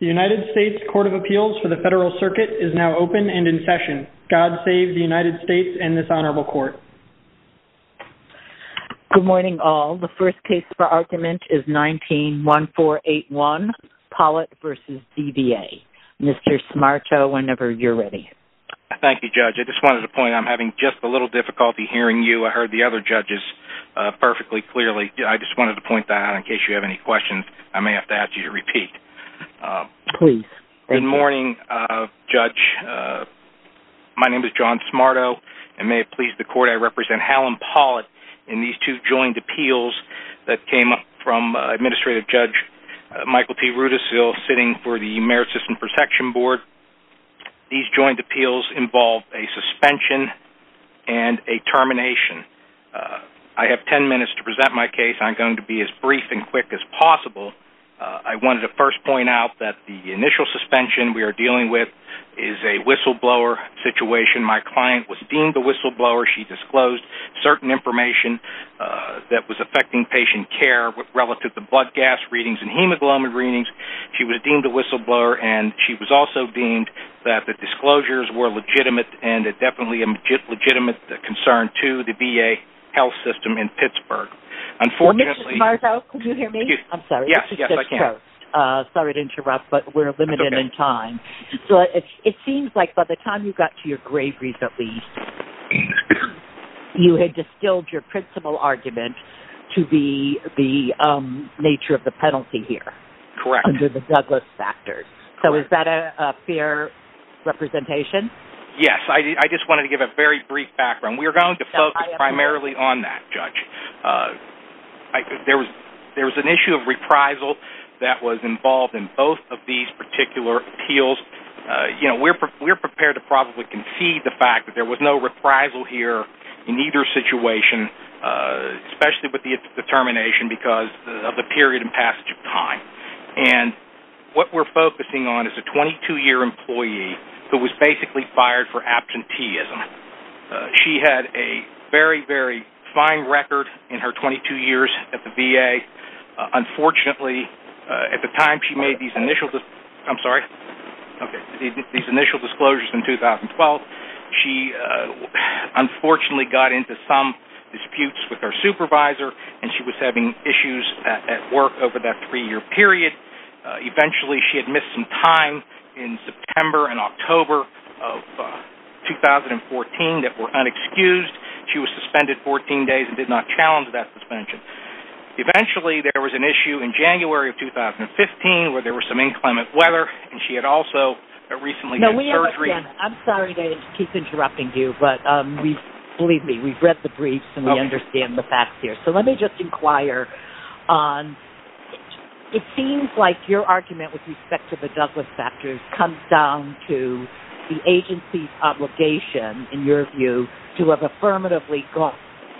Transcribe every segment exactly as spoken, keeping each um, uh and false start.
The United States Court of Appeals for the Federal Circuit is now open and in session. God save the United States and this honorable court. Good morning, all. The first case for argument is nineteen one four eight one, Pollitt versus D V A. Mister Smarto, whenever you're ready. Thank you, Judge. I just wanted to point out I'm having just a little difficulty hearing you. I heard the other judges uh, perfectly clearly. I just wanted to point that out in case you have any questions. I may have to ask you to repeat. Uh, Please. Good morning, uh, Judge. Uh, my name is John Smarto, and may it please the court, I represent Helen Pollitt in these two joint appeals that came up from uh, Administrative Judge uh, Michael T. Rudisill, sitting for the Merit System Protection Board. These joint appeals involve a suspension and a termination. Uh, I have ten minutes to present my case. I'm going to be as brief and quick as possible. Uh, I wanted to first point out that the initial suspension we are dealing with is a whistleblower situation. My client was deemed a whistleblower. She disclosed certain information uh, that was affecting patient care relative to blood gas readings and hemoglobin readings. She was deemed a whistleblower, and she was also deemed that the disclosures were legitimate and definitely a legitimate concern to the V A health system in Pittsburgh. Unfortunately, well, Mister Smarto, could you hear me? Excuse, I'm sorry. Yes, yes, I can. Uh, sorry to interrupt, but we're limited okay. in time. So it, it seems like by the time you got to your grave brief, at least, you had distilled your principal argument to be the um, nature of the penalty here. Correct. Under the Douglas factors. So Correct. Is that a, a fair representation? Yes, I, I just wanted to give a very brief background. We are going to focus no, primarily on that, Judge. Uh, I, there was there was an issue of reprisal that was involved in both of these particular appeals. Uh, you know, we're pre- we're prepared to probably concede the fact that there was no reprisal here in either situation, uh, especially with the determination because of the period and passage of time. And what we're focusing on is a twenty-two-year employee who was basically fired for absenteeism. Uh, she had a very, very fine record in her twenty-two years at the V A. Uh, unfortunately, uh, at the time she made these initial, dis- I'm sorry, okay, these initial disclosures in two thousand twelve, she uh, unfortunately got into some disputes with her supervisor, and she was having issues at, at work over that three-year period. Uh, eventually, she had missed some time in September and October of uh, two thousand fourteen that were unexcused. She was suspended fourteen days and did not challenge that suspension. Eventually, there was an issue in January of two thousand fifteen where there was some inclement weather, and she had also uh, recently no, had we surgery. Understand. I'm sorry to keep interrupting you, but um, we believe me, we've read the briefs and we okay. understand the facts here. So let me just inquire on. It seems like your argument with respect to the Douglas factors comes down to the agency's obligation, in your view, to have affirmatively gone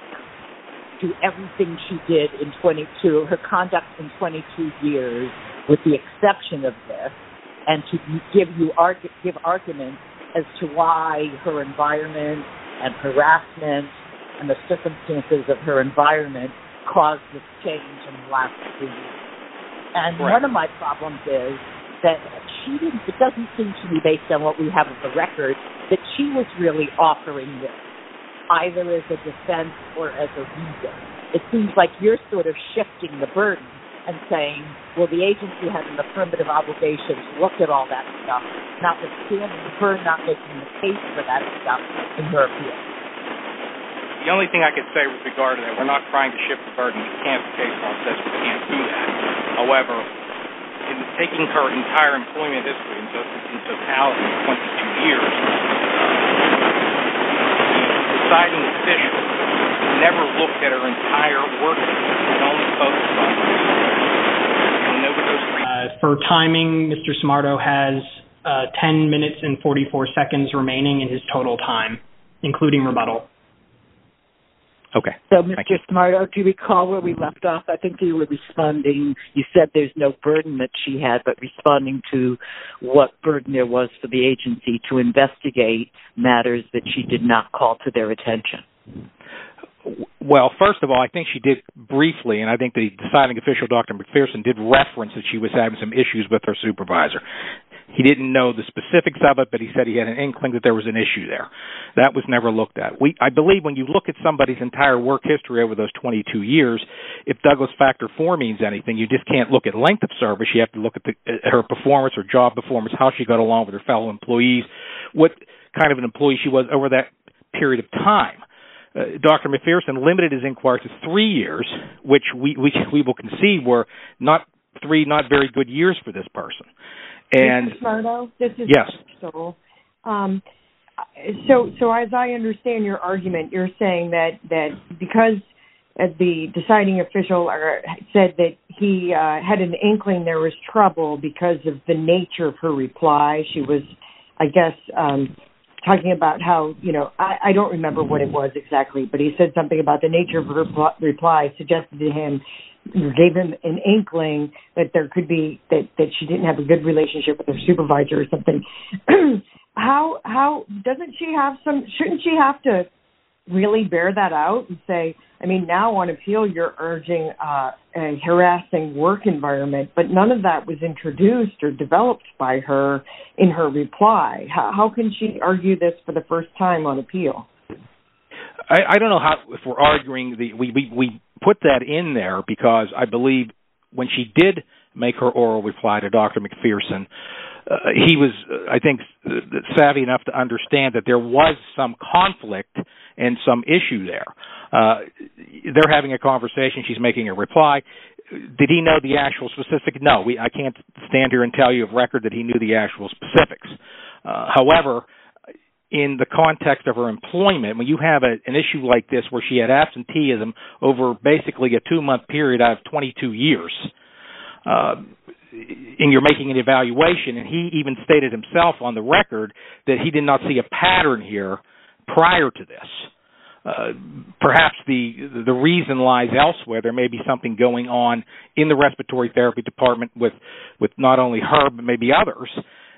to everything she did in twenty-two, her conduct in twenty-two years, with the exception of this, and to give you argue, give arguments as to why her environment and harassment and the circumstances of her environment caused this change in the last three years. And Correct. One of my problems is that she didn't, it doesn't seem to me, based on what we have of the record, that she was really offering this, either as a defense or as a reason. It seems like you're sort of shifting the burden and saying, well, the agency had an affirmative obligation to look at all that stuff, notwithstanding her not making the case for that stuff in her appeal. The only thing I could say with regard to that, we're not trying to shift the burden. We can't, the case law says we can't do that. However, in taking her entire employment history in, in totality of twenty-two years, the deciding official never looked at her entire work and only focused on and over those three. Uh, for timing, Mister Smarto has uh, ten minutes and forty-four seconds remaining in his total time, including rebuttal. Okay. So, Mister Smarto, do you recall where we left off? I think you were responding. You said there's no burden that she had, but responding to what burden there was for the agency to investigate matters that she did not call to their attention. Well, first of all, I think she did briefly, and I think the deciding official, Doctor McPherson, did reference that she was having some issues with her supervisor. He didn't know the specifics of it, but he said he had an inkling that there was an issue there. That was never looked at. We, I believe when you look at somebody's entire work history over those twenty-two years, if Douglas Factor four means anything, you just can't look at length of service. You have to look at, the, at her performance, her job performance, how she got along with her fellow employees, what kind of an employee she was over that period of time. Uh, Doctor McPherson limited his inquiry to three years, which we, we, we will concede were not three not very good years for this person. And Mister Smarto, this is yes. Crystal. Um, so, so as I understand your argument, you're saying that, that because the deciding official said that he uh, had an inkling there was trouble because of the nature of her reply, she was, I guess, um, talking about how, you know, I, I don't remember what it was exactly, but he said something about the nature of her reply, suggested to him, gave him an inkling that there could be, that, that she didn't have a good relationship with her supervisor or something. how, how, doesn't she have some, shouldn't she have to really bear that out and say, I mean, now on appeal, you're urging uh, a harassing work environment, but none of that was introduced or developed by her in her reply. How, how can she argue this for the first time on appeal? I, I don't know how, if we're arguing, the we, we, we put that in there because I believe when she did make her oral reply to Doctor McPherson, uh, he was, uh, I think, uh, savvy enough to understand that there was some conflict and some issue there. Uh, they're having a conversation. She's making a reply. Did he know the actual specific? No, we, I can't stand here and tell you of record that he knew the actual specifics. Uh, however, in the context of her employment, when you have a, an issue like this where she had absenteeism over basically a two-month period out of twenty-two years, uh, and you're making an evaluation, and he even stated himself on the record that he did not see a pattern here prior to this. Uh, perhaps the the reason lies elsewhere. There may be something going on in the respiratory therapy department with, with not only her, but maybe others.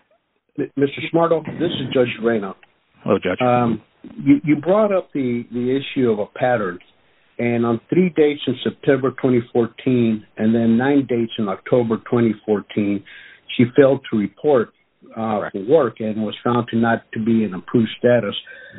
Mister Smarto, this is Judge Reyna. Hello, Judge. Um, you, you brought up the, the issue of a pattern, and on three dates in September twenty fourteen and then nine dates in October twenty fourteen, she failed to report uh, for work and was found to not to be in approved status.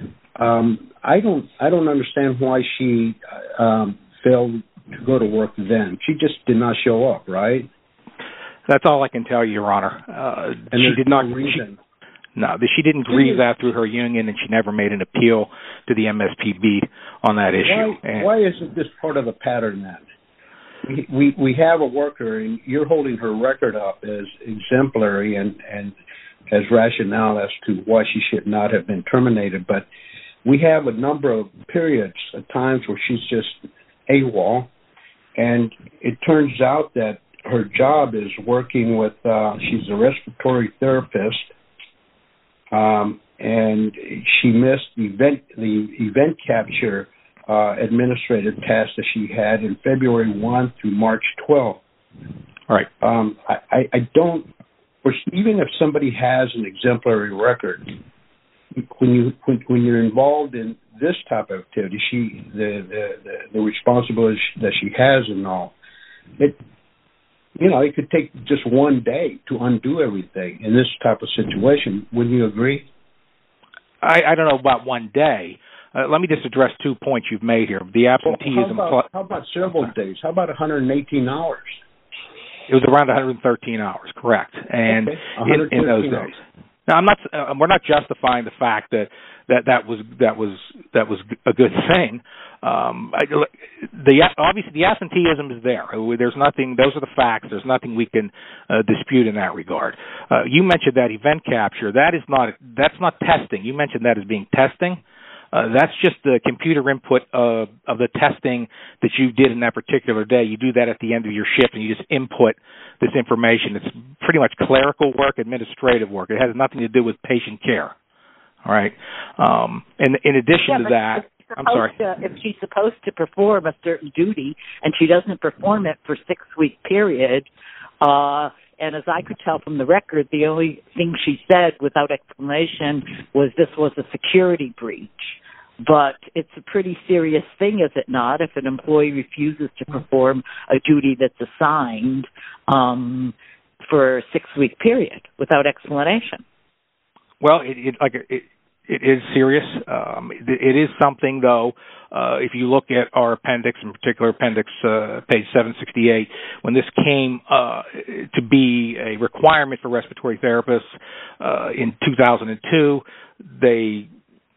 Um, I don't I don't understand why she um, failed to go to work then. She just did not show up, right? That's all I can tell you, Your Honor. Uh, and she did not. No reason. She, no, she didn't grieve that through her union, and she never made an appeal to the M S P B on that issue. Why, and, why isn't this part of the pattern then? We, we we have a worker, and you're holding her record up as exemplary and, and as rationale as to why she should not have been terminated, but we have a number of periods at times where she's just AWOL, and it turns out that her job is working with, uh, she's a respiratory therapist, um, and she missed the event, the event capture uh, administrative task that she had in February first through March twelfth. All right. Um, I, I, I don't, even if somebody has an exemplary record, when you when, when you're involved in this type of activity, she the the, the, the responsibility that she has and all, it you know it could take just one day to undo everything in this type of situation. Wouldn't you agree? I, I don't know about one day. Uh, let me just address two points you've made here. The absenteeism. Well, how, about, how about several days? How about one hundred eighteen hours? It was around one hundred thirteen hours, correct? And okay. in, in those days. Now, I'm not. Uh, we're not justifying the fact that, that that was that was that was a good thing. Um, I, the obviously the absenteeism is there. There's nothing. Those are the facts. There's nothing we can uh, dispute in that regard. Uh, you mentioned that event capture. That is not. That's not testing. You mentioned that as being testing. Uh, that's just the computer input of, of the testing that you did in that particular day. You do that at the end of your shift, and you just input this information. It's pretty much clerical work, administrative work. It has nothing to do with patient care. All right. Um, and in addition yeah, to that, I'm sorry. To, if she's supposed to perform a certain duty and she doesn't perform it for a six-week period, uh, and as I could tell from the record, the only thing she said without explanation was this was a security breach. but it's a pretty serious thing, is it not, if an employee refuses to perform a duty that's assigned um, for a six-week period without explanation? Well, it, it like it, it is serious. Um, it, it is something, though. Uh, if you look at our appendix, in particular appendix uh, page seven sixty-eight, when this came uh, to be a requirement for respiratory therapists uh, in two thousand two, they,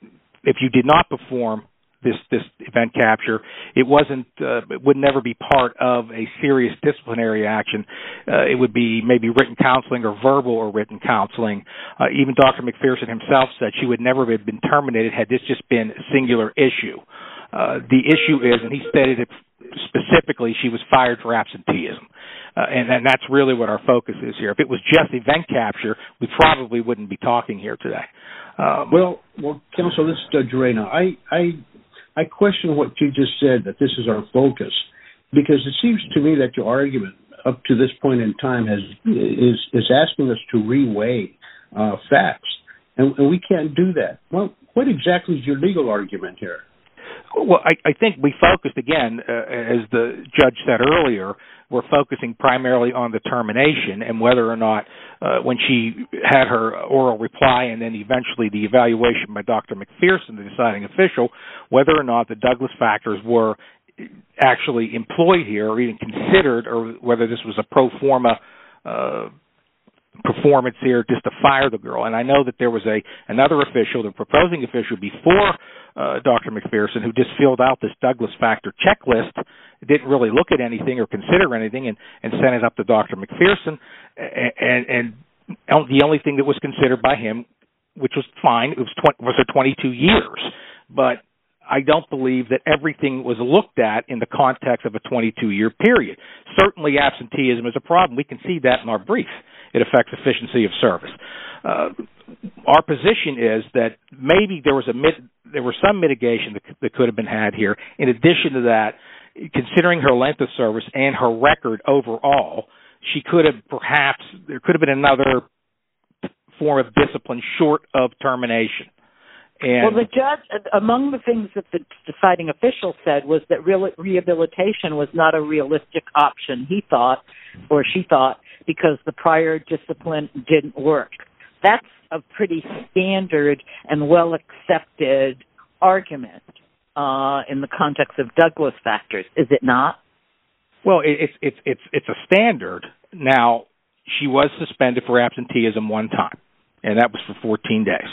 if you did not perform this this event capture, it wasn't uh, it would never be part of a serious disciplinary action. Uh, it would be maybe written counseling or verbal or written counseling. Uh, even Doctor McPherson himself said she would never have been terminated had this just been a singular issue. Uh, the issue is, and he stated it specifically, she was fired for absenteeism. Uh, and, and that's really what our focus is here. If it was just event capture, we probably wouldn't be talking here today. Um, well, well, Counsel, this is Judge Reyna. I, I, I question what you just said, that this is our focus, because it seems to me that your argument up to this point in time has is is asking us to reweigh uh, facts, and, and we can't do that. Well, what exactly is your legal argument here? Well, I, I think we focused, again, uh, as the judge said earlier, we're focusing primarily on the termination and whether or not uh, when she had her oral reply and then eventually the evaluation by Doctor McPherson, the deciding official, whether or not the Douglas factors were actually employed here or even considered, or whether this was a pro forma uh, performance here just to fire the girl. And I know that there was a another official, the proposing official before uh, Doctor McPherson, who just filled out this Douglas factor checklist, didn't really look at anything or consider anything, and, and sent it up to Doctor McPherson. And, and, and the only thing that was considered by him, which was fine, it was twenty, was her twenty-two years. But I don't believe that everything was looked at in the context of a twenty-two-year period. Certainly absenteeism is a problem. We can see that in our brief. It affects efficiency of service. Uh, our position is that maybe there was a mit- there was some mitigation that, that could have been had here. In addition to that, considering her length of service and her record overall, she could have perhaps there could have been another form of discipline short of termination. And well, the judge, among the things that the deciding official said was that re- rehabilitation was not a realistic option, he thought, or she thought, because the prior discipline didn't work. That's a pretty standard and well-accepted argument uh, in the context of Douglas factors, is it not? Well, it's it's it's it's a standard. Now, she was suspended for absenteeism one time, and that was for fourteen days.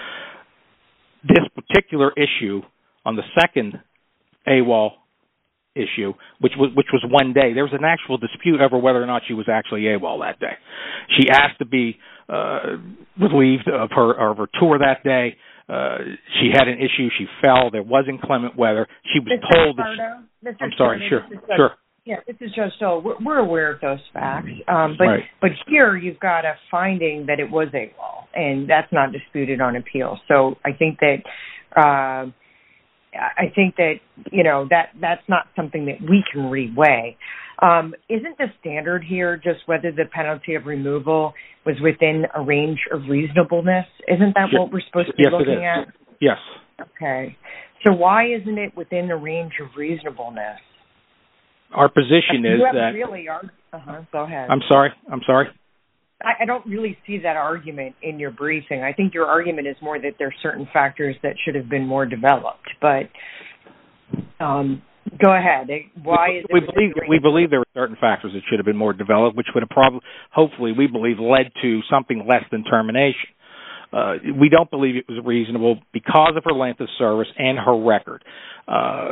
This particular issue on the second AWOL issue, which was which was one day, there was an actual dispute over whether or not she was actually AWOL that day. She asked to be uh, relieved of her of her tour that day. Uh, she had an issue. She fell. There was inclement weather. She was Mister told. That she, Mister I'm sorry. Sure. Sure. Yeah, this is Judge Stoll. We're, we're aware of those facts, um, but right. but here you've got a finding that it was AWOL, and that's not disputed on appeal. So I think that uh, I think that you know that that's not something that we can reweigh. Um, isn't the standard here just whether the penalty of removal was within a range of reasonableness? Isn't that yes. what we're supposed to be yes, looking it is. at? Yes. Okay. So why isn't it within the range of reasonableness? Our position you is that. Really are, uh-huh, go ahead. I'm sorry. I'm sorry. I, I don't really see that argument in your briefing. I think your argument is more that there are certain factors that should have been more developed. But um, go ahead. Why is we it believe we believe there were certain factors that should have been more developed, which would have probably, hopefully, we believe led to something less than termination. Uh, we don't believe it was reasonable because of her length of service and her record. Uh,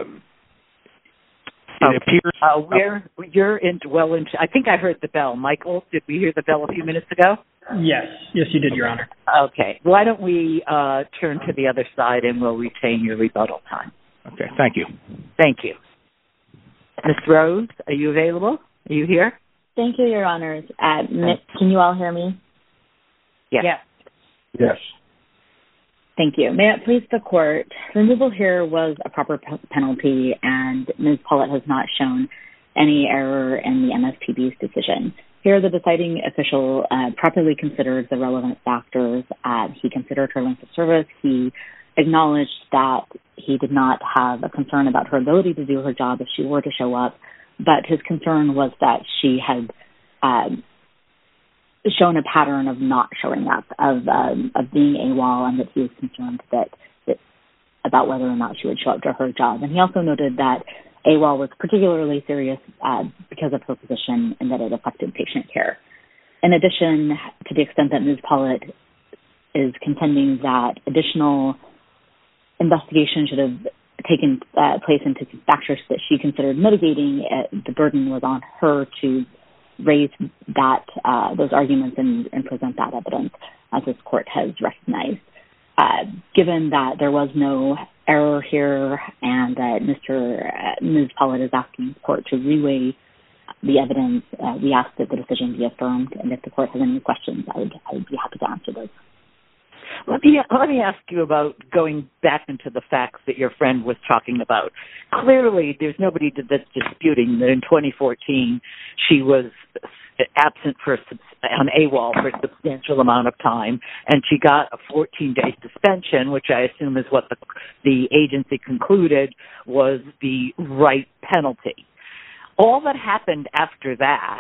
It okay. appears uh, we're you're into well into. I think I heard the bell. Michael, did we hear the bell a few minutes ago? Yes, yes, you did, Your Honor. Okay. Why don't we uh, turn to the other side and we'll retain your rebuttal time. Okay. Thank you. Thank you, Miz Rose. Are you available? Are you here? Thank you, Your Honors. Uh, can you all hear me? Yes. Yes. Yes. Thank you. May it please the court, removal here was a proper p- penalty, and Miz Paulette has not shown any error in the M S P B's decision. Here, the deciding official uh, properly considered the relevant factors. Uh, he considered her length of service. He acknowledged that he did not have a concern about her ability to do her job if she were to show up, but his concern was that she had um, shown a pattern of not showing up, of um, of being AWOL, and that he was concerned that, that about whether or not she would show up to her job. And he also noted that AWOL was particularly serious uh, because of her position and that it affected patient care. In addition, to the extent that Miz Pollitt is contending that additional investigation should have taken uh, place into factors that she considered mitigating, uh, the burden was on her to raise that uh, those arguments and, and present that evidence, as this court has recognized. Uh, given that there was no error here and that Mister Uh, Miz Pollitt is asking the court to reweigh the evidence, uh, we ask that the decision be affirmed. And if the court has any questions, I would, I would be happy to answer those. Let me let me ask you about going back into the facts that your friend was talking about. Clearly, there's nobody that's disputing that in twenty fourteen she was absent for on AWOL for a substantial amount of time, and she got a fourteen-day suspension, which I assume is what the the agency concluded was the right penalty. All that happened after that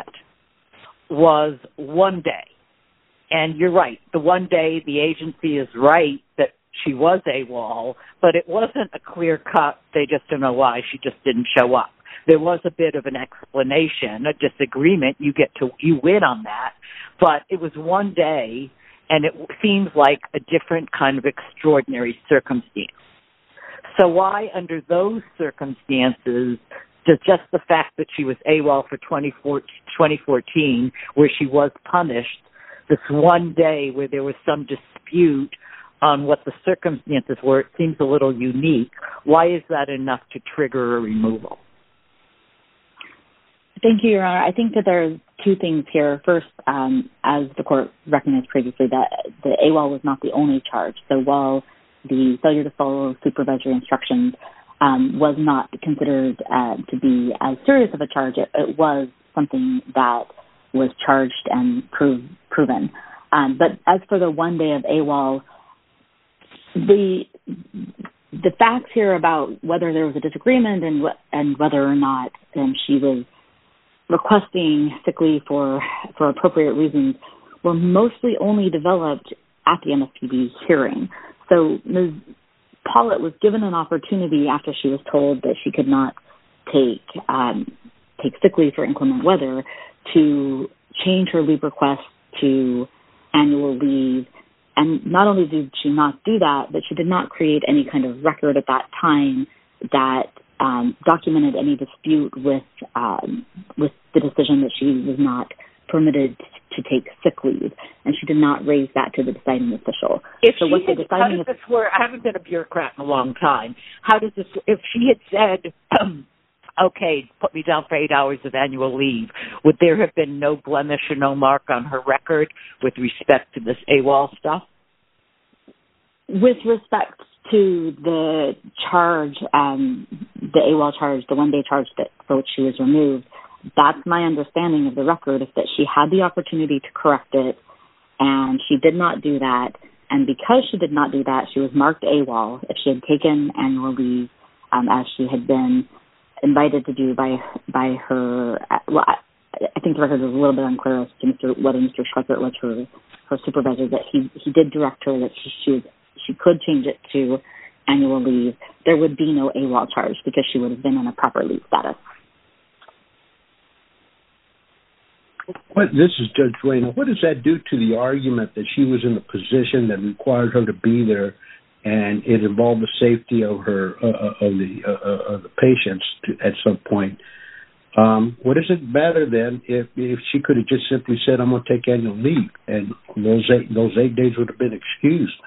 was one day. And you're right, the one day the agency is right that she was AWOL, but it wasn't a clear cut, they just don't know why, she just didn't show up. There was a bit of an explanation, a disagreement, you get to, you win on that, but it was one day, and it seems like a different kind of extraordinary circumstance. So why, under those circumstances, does just the fact that she was AWOL for twenty fourteen, where she was punished, this one day where there was some dispute on what the circumstances were, it seems a little unique. Why is that enough to trigger a removal? Thank you, Your Honor. I think that there are two things here. First, um, as the court recognized previously, that the AWOL was not the only charge. So while the failure to follow supervisory instructions um, was not considered uh, to be as serious of a charge, it, it was something that was charged and prove, proven. Um, but as for the one day of AWOL, the the facts here about whether there was a disagreement and wh- and whether or not um, she was requesting sick leave for for appropriate reasons were mostly only developed at the M S P B's hearing. So Miz Pollitt was given an opportunity after she was told that she could not take um, take sick leave for inclement weather to change her leave request to annual leave. And not only did she not do that, but she did not create any kind of record at that time that um, documented any dispute with um, with the decision that she was not permitted to take sick leave. And she did not raise that to the deciding official. If so she what had, the deciding how does this work? I haven't been a bureaucrat in a long time. How does this, if she had said, okay, put me down for eight hours of annual leave, would there have been no blemish or no mark on her record with respect to this AWOL stuff? With respect to the charge, um, the AWOL charge, the one-day charge that for which she was removed, that's my understanding of the record, is that she had the opportunity to correct it, and she did not do that. And because she did not do that, she was marked AWOL. If she had taken annual leave, um, as she had been invited to do by by her, well, I, I think the record is a little bit unclear as to Mister whether Mister Schweikert was her her supervisor, that he, he did direct her that she, she was she could change it to annual leave. There would be no AWOL charge because she would have been in a proper leave status. What, this is Judge Rayner. What does that do to the argument that she was in a position that required her to be there, and it involved the safety of her uh, of the uh, of the patients to, at some point? Um, what does it matter then if if she could have just simply said, "I'm going to take annual leave," and those eight those eight days would have been excused?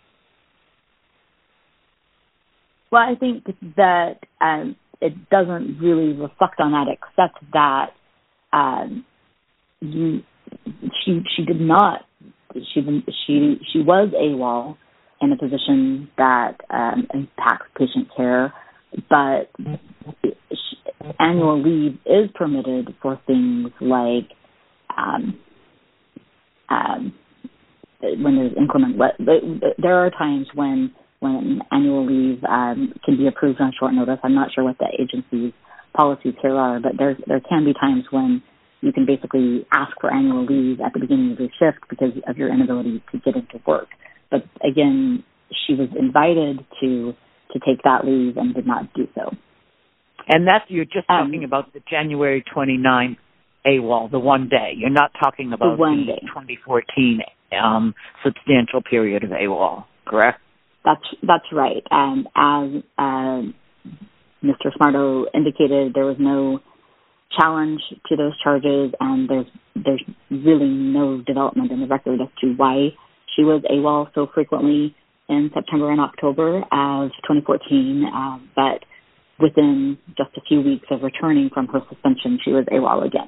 Well, I think that um, it doesn't really reflect on that, except that um, you, she she did not she she she was AWOL in a position that um, impacts patient care, but she, annual leave is permitted for things like um, um, when there's inclement. There are times when when annual leave um, can be approved on short notice. I'm not sure what the agency's policies here are, but there there can be times when you can basically ask for annual leave at the beginning of your shift because of your inability to get into work. But again, she was invited to to take that leave and did not do so. And that's, you're just um, talking about the January twenty-ninth AWOL, the one day. You're not talking about the, one the day. twenty fourteen um, substantial period of AWOL, correct? That's that's right. And as uh, Mister Smarto indicated, there was no challenge to those charges, and there's there's really no development in the record as to why she was AWOL so frequently in September and October of twenty fourteen. Uh, but within just a few weeks of returning from her suspension, she was AWOL again.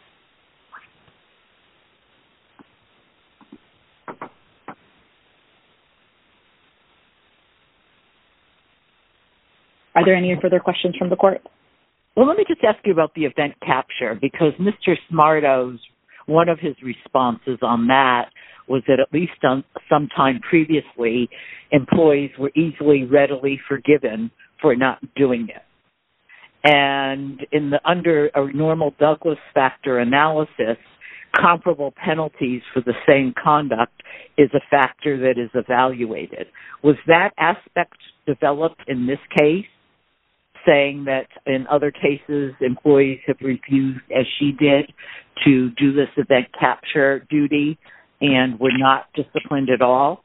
Are there any further questions from the court? Well, let me just ask you about the event capture, because Mister Smarto's, one of his responses on that was that at least on, sometime previously, employees were easily, readily forgiven for not doing it. And in the under a normal Douglas factor analysis, comparable penalties for the same conduct is a factor that is evaluated. Was that aspect developed in this case, saying that in other cases employees have refused, as she did, to do this event capture duty and were not disciplined at all?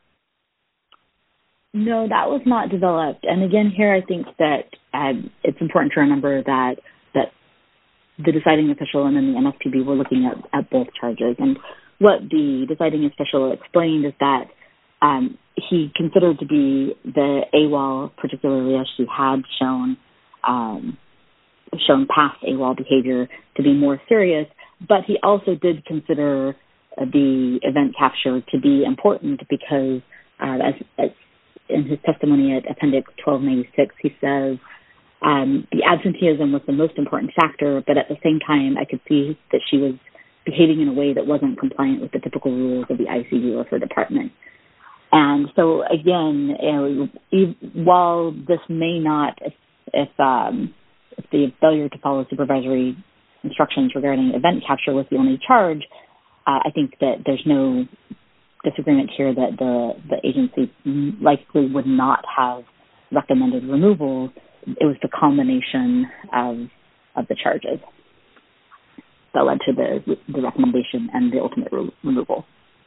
No, that was not developed. And again, here I think that um, it's important to remember that that the deciding official and then the M S P B were looking at, at both charges. And what the deciding official explained is that um, he considered to be the AWOL, particularly as she had shown um, shown past AWOL behavior, to be more serious. But he also did consider uh, the event capture to be important because, uh, as, as in his testimony at Appendix twelve ninety-six, he says, um, the absenteeism was the most important factor, but at the same time, I could see that she was behaving in a way that wasn't compliant with the typical rules of the I C U of her department. And so, again, you know, while this may not, if, if, um, if the failure to follow supervisory instructions regarding event capture was the only charge, uh, I think that there's no disagreement here that the, the agency likely would not have recommended removal. It was the combination of of the charges that led to the the recommendation and the ultimate re- removal.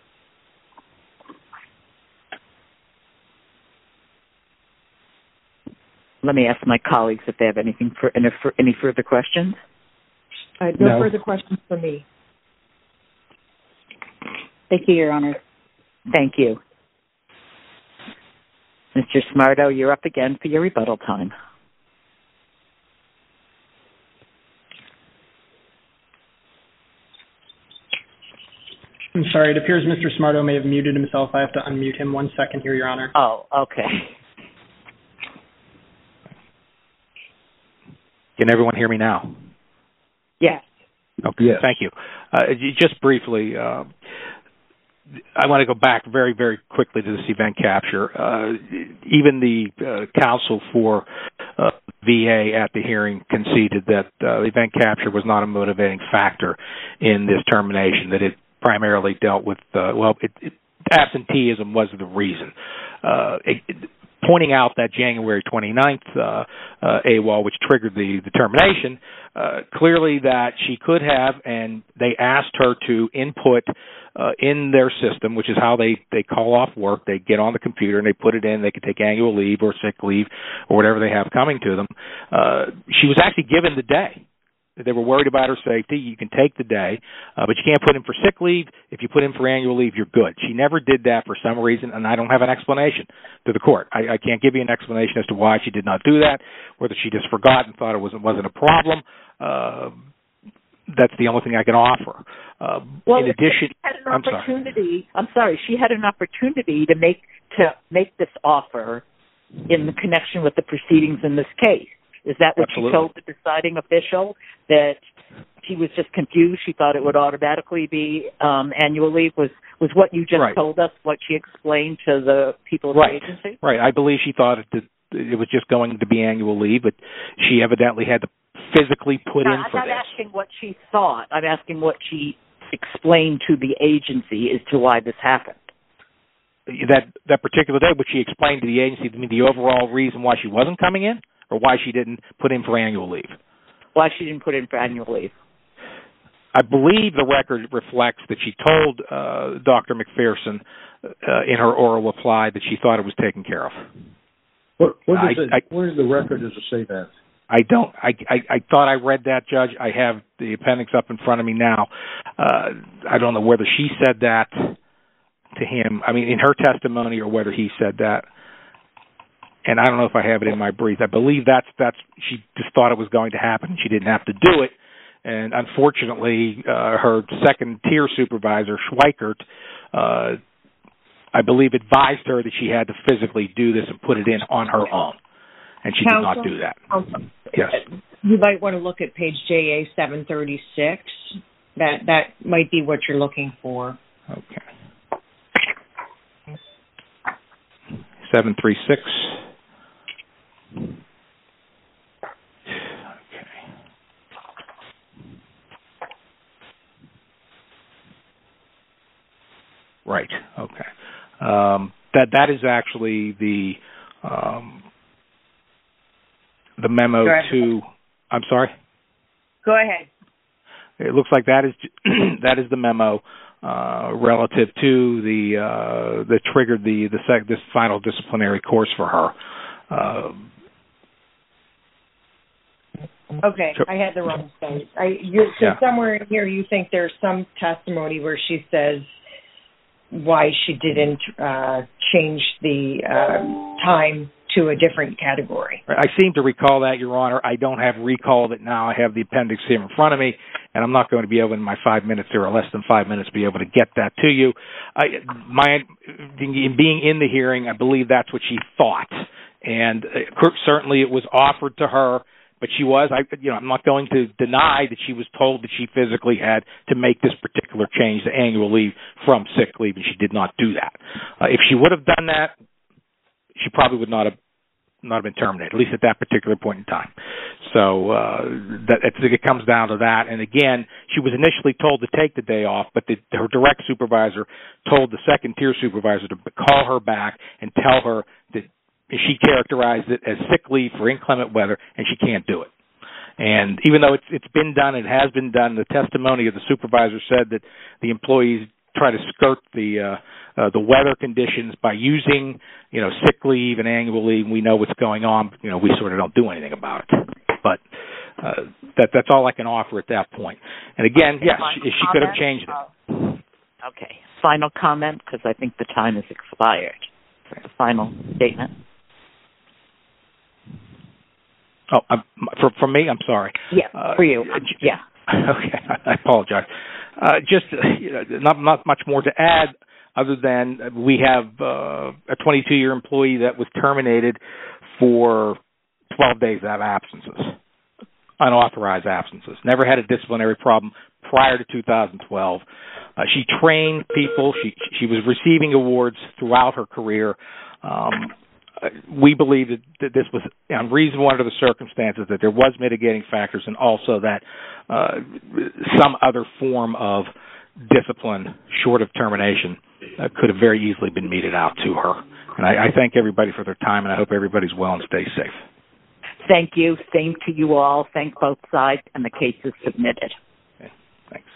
Let me ask my colleagues if they have anything for any, for any further questions. Uh, no, No. further questions for me. Thank you, Your Honor. Thank you. Mister Smarto, you're up again for your rebuttal time. I'm sorry, it appears Mister Smarto may have muted himself. I have to unmute him. One second here, Your Honor. Oh, okay. Can everyone hear me now? Yes. Okay, yes. Thank you. Uh, just briefly, uh, I want to go back very, very quickly to this event capture. Uh, even the uh, counsel for uh, V A at the hearing conceded that uh, event capture was not a motivating factor in this termination, that it primarily dealt with, uh, well, it, it, absenteeism was the reason. Uh, it, it, pointing out that January twenty-ninth uh, uh, AWOL, which triggered the, the termination, uh, clearly that she could have, and they asked her to input uh, in their system, which is how they, they call off work. They get on the computer and they put it in. They can take annual leave or sick leave or whatever they have coming to them. Uh, she was actually given the day. They were worried about her safety. You can take the day, uh, but you can't put in for sick leave. If you put in for annual leave, you're good. She never did that for some reason, and I don't have an explanation to the court. I, I can't give you an explanation as to why she did not do that, whether she just forgot and thought it wasn't, wasn't a problem. Uh, that's the only thing I can offer. Uh, well, in addition, she had an I'm opportunity. sorry. I'm sorry. She had an opportunity to make to make this offer in the connection with the proceedings in this case. Is that what Absolutely. she told the deciding official, that she was just confused? She thought it would automatically be um, annual leave. Was Was what you just right. told us what she explained to the people at right. the agency? Right. I believe she thought it, it was just going to be annual leave, but she evidently had to physically put no, in for this. I'm not this. asking what she thought. I'm asking what she explained to the agency as to why this happened. That that particular day, which she explained to the agency, I mean, the overall reason why she wasn't coming in, or why she didn't put in for annual leave? Why she didn't put in for annual leave? I believe the record reflects that she told uh, Doctor McPherson uh, in her oral reply that she thought it was taken care of. Where, where, does I, it, I, where does the record does it say that? I don't. I, I, I thought I read that, Judge. I have the appendix up in front of me now. Uh, I don't know whether she said that to him. I mean, in her testimony, or whether he said that. And I don't know if I have it in my brief. I believe that's that's. She just thought it was going to happen. She didn't have to do it. And unfortunately, uh, her second-tier supervisor, Schweikert, uh, I believe advised her that she had to physically do this and put it in on her own. And she Counsel, did not do that. Um, yes. You might want to look at page J A seven thirty-six. That that might be what you're looking for. Okay. seven thirty-six. Right. Okay. Um, that that is actually the um, the memo to. I'm sorry. Go ahead. It looks like that is that is the memo uh, relative to the uh, that triggered the the sec, this final disciplinary course for her. Uh, Okay, I had the wrong state. I you so yeah. somewhere in here you think there's some testimony where she says why she didn't uh, change the uh, time to a different category. I seem to recall that, Your Honor. I don't have recall of it now. I have the appendix here in front of me, and I'm not going to be able in my five minutes or less than five minutes be able to get that to you. I, my in being in the hearing, I believe that's what she thought, and uh, certainly it was offered to her. But she was, I, you know, I'm not going to deny that she was told that she physically had to make this particular change to annual leave from sick leave, and she did not do that. Uh, if she would have done that, she probably would not have not have been terminated, at least at that particular point in time. So uh, that it comes down to that. And again, she was initially told to take the day off, but the, her direct supervisor told the second-tier supervisor to call her back and tell her that she characterized it as sick leave for inclement weather, and she can't do it. And even though it's it's been done, it has been done, the testimony of the supervisor said that the employees try to skirt the uh, uh, the weather conditions by using, you know, sick leave and annual leave. We know what's going on. You know, we sort of don't do anything about it. But uh, that that's all I can offer at that point. And again, yes, she, she could have changed it. Okay. Final comment, because I think the time has expired. The final statement. Oh, um, for for me, I'm sorry. Yeah, uh, for you. Yeah. Okay, I apologize. Uh, just uh, you know, not not much more to add, other than we have uh, a twenty-two-year employee that was terminated for twelve days of absences, unauthorized absences. Never had a disciplinary problem prior to two thousand twelve. Uh, she trained people. She she was receiving awards throughout her career. Um, we believe that, that this was unreasonable under the circumstances, that there was mitigating factors, and also that uh, some other form of discipline short of termination uh, could have very easily been meted out to her. And I, I thank everybody for their time, and I hope everybody's well and stays safe. Thank you. Same to you all. Thank both sides, and the case is submitted. Okay. Thanks.